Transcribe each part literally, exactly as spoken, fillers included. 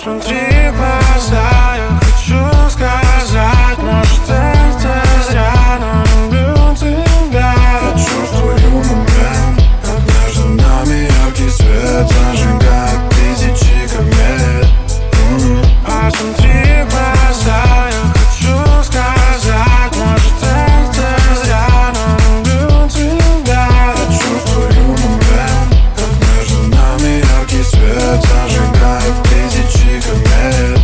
Посмотри в глаза, я хочу сказать, может это зря, но люблю тебя. Я чувствую момент, как между нами яркий свет зажигает тысячи комет. Посмотри в глаза, я хочу сказать, может это зря, но люблю тебя. Я чувствую момент, как между нами яркий свет зажигает тысячи комет.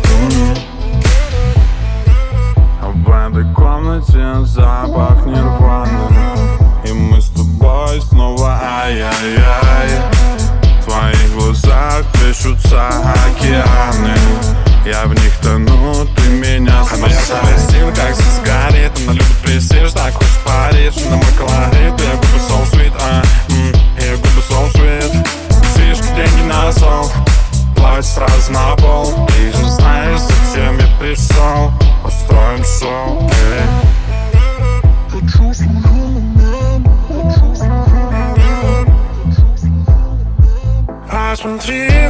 А в этой комнате запах нирваны, и мы с тобой снова ай-яй-яй. В твоих глазах плещутся океаны, я в них тону, ты меня спасай. Она красива, как свет сигарет. Она любит престиж, так хочет парить. На мой колорит, ее губы so sweet, а, м, ее губы so sweet. Фишки, деньги на стол, плавать сразу на пол. Ты же знаешь, зачем я пришел. Устроим шоу, эй. Посмотри